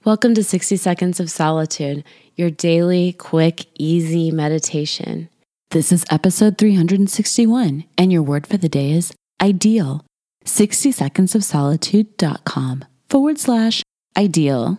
Welcome to 60 Seconds of Solitude, your daily, quick, easy meditation. This is episode 361, and your word for the day is ideal. 60secondsofsolitude.com/ideal.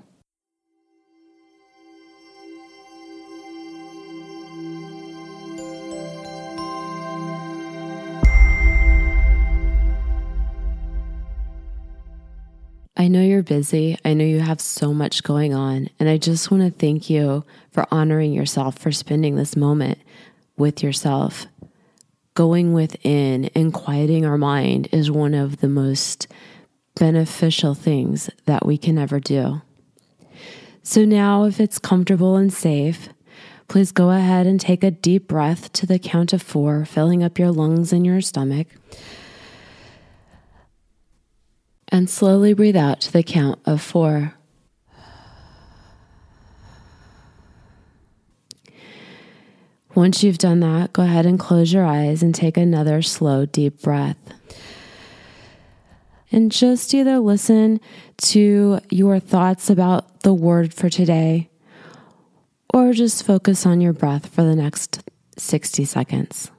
I know you're busy. I know you have so much going on, and I just want to thank you for honoring yourself, for spending this moment with yourself. Going within and quieting our mind is one of the most beneficial things that we can ever do. So now, if it's comfortable and safe, please go ahead and take a deep breath to the count of 4, filling up your lungs and your stomach. And slowly breathe out to the count of 4. Once you've done that, go ahead and close your eyes and take another slow, deep breath. And just either listen to your thoughts about the word for today, or just focus on your breath for the next 60 seconds.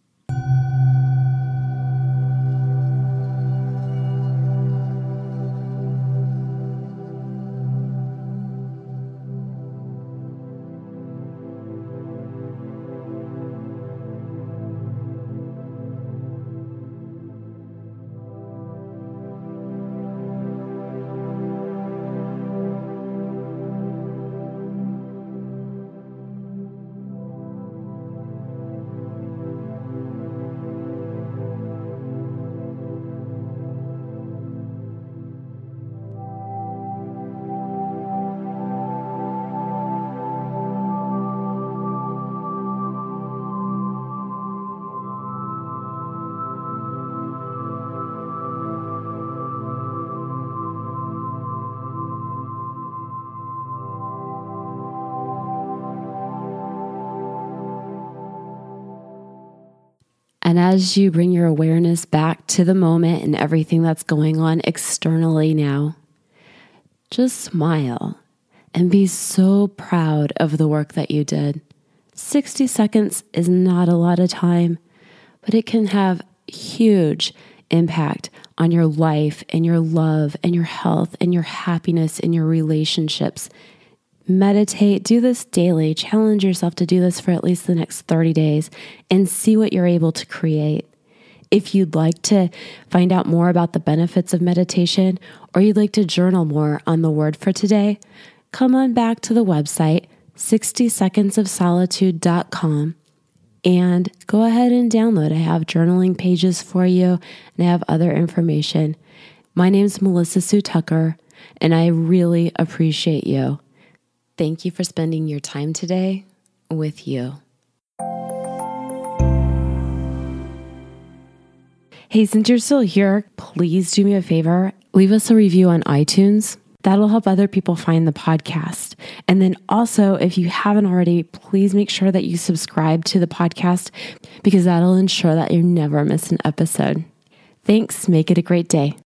And as you bring your awareness back to the moment and everything that's going on externally now, just smile and be so proud of the work that you did. 60 seconds is not a lot of time, but it can have huge impact on your life and your love and your health and your happiness and your relationships. Meditate, do this daily, challenge yourself to do this for at least the next 30 days and see what you're able to create. If you'd like to find out more about the benefits of meditation, or you'd like to journal more on the word for today, come on back to the website, 60secondsofsolitude.com, and go ahead and download. I have journaling pages for you, and I have other information. My name's Melissa Sue Tucker, and I really appreciate you. Thank you for spending your time today with you. Hey, since you're still here, please do me a favor. Leave us a review on iTunes. That'll help other people find the podcast. And then also, if you haven't already, please make sure that you subscribe to the podcast, because that'll ensure that you never miss an episode. Thanks. Make it a great day.